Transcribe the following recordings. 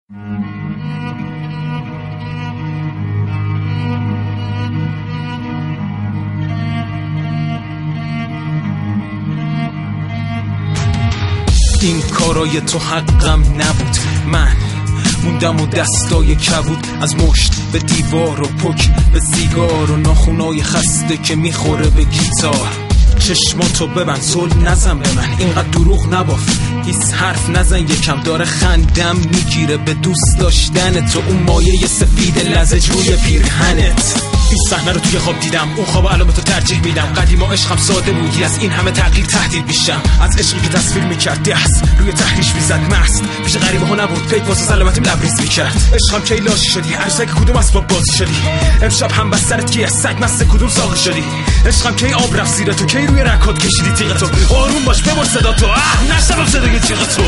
این کارای تو حقم نبود، من موندم و دستای کبود، از مشت به دیوار و پک به سیگار و ناخونای خسته که میخوره به گیتار. چشماتو ببند، زل نزن به من، اینقدر دروغ نباف، هیچ حرف نزن، یکم داره خندم میگیره به دوست داشتن تو، اون مایه سفید لزج روی پیرهنت. این صحنه رو توی خواب دیدم، اون خواب الان به تو ترجیح میدم. قدیما عشقم ساده بودی، از این همه تغییر تهدید بیشم، از عشقی که تصویر میکرد دست روی تحریش میزد مست، پیش غریبه ها نبود، پیک واسه سلامتیم لبریز میکرد. عشقم کی لاشی شدی، عروسک کدوم اسباب بازی شدی، امشب هم بسترت کیه، سگ مست کدوم ساقی شدی. عشقم کی آب رفت زیر تو، کی روی رکات کشیدی تیغ تو، آروم باش ببر صدا تو، نشنوم صدای تیغ تو.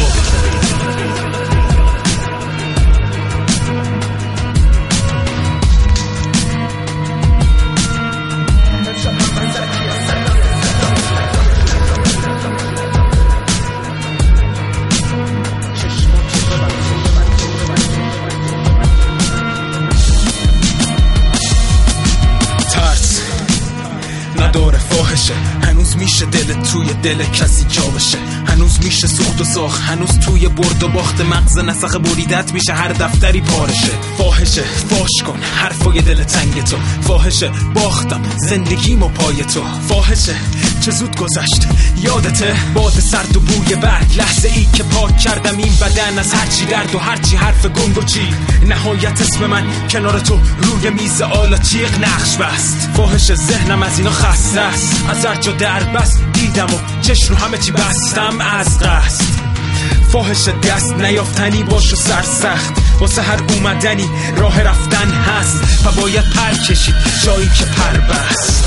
نداره فاحشه، هنوز میشه دل توی دل کسی جا بشه، هنوز میشه سوخت و ساخت، هنوز توی برد و باخت مغز نسخ بریدت میشه هر دفتری پارشه. فاحشه فاش کن حرفای دل تنگ تو، فاحشه باختم زندگیمو پای تو، فاحشه چه زود گذشت یادته باد سرد و بوی برگ، لحظه ای که پاک کردم این بدن از هرچی درد و هرچی حرف گنگ و چی، نهایت اسم من کنار تو روی میز آلا چیق نقش بست. فاحشه ذهنم از اینا خسته است، از هر جا در بست دیدم و چشم رو همه چی بستم از قصد. فاحشه دست نیافتنی باش و سرسخت، واسه هر اومدنی راه رفتن هست و باید پر کشید جایی که پر بست.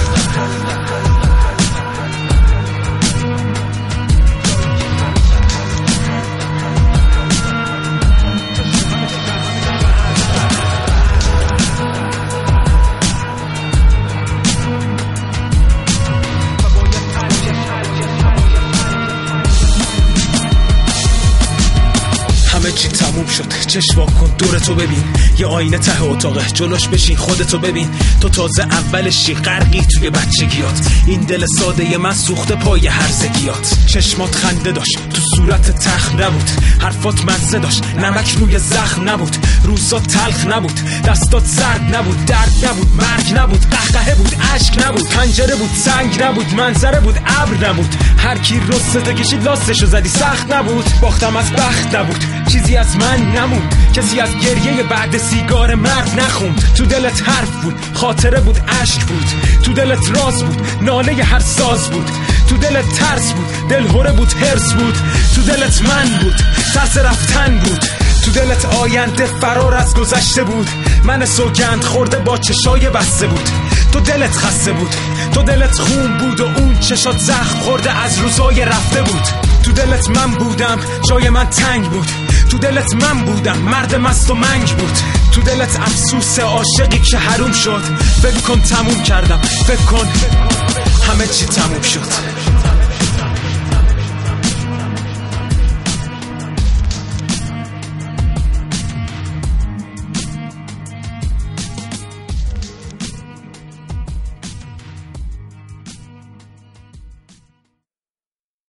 همه چی تموم شد، چشم وا کن دورتو ببین، یه آینه ته اتاقه جلوش بشین خودتو ببین، تو تازه اولشی غرقی توی بچگیات، این دل ساده من سوخته پای هرزگیات. چشمات خنده داشت تو صورت تخم نبود، حرفات مزه داشت نمک روی زخم نبود، روزات تلخ نبود، دستات سرد نبود، درد نبود، مرگ نبود، قهقهه بود، اشک نبود، پنجره بود سنگ نبود، منظره بود ابر نبود، هر کی رسته کشید لاستشو زدی سخت نبود، باختم از بخت نبود، چیزی از من نموند، کسی از گریه بعد سیگار مرد نخوند. تو دلت حرف بود، خاطره بود، اشک بود، تو دلت راز بود، ناله هر ساز بود، تو دلت ترس بود، دلهوره بود، هرس بود، تو دلت من بود، ترس رفتن بود، تو دلت آینده فرار از گذشته بود، من سوگند خورده با چشای بسته بود، تو دلت خسته بود، تو دلت خون بود و اون چشات زخم خورده از روزای رفته بود، تو دلت من بودم جای من تنگ بود، تو دلت من بودم مرد مست و منگ بود، تو دلت افسوس عاشقی که حروم شد، فکر کن تموم کردم، فکر کن همه چی تموم شد.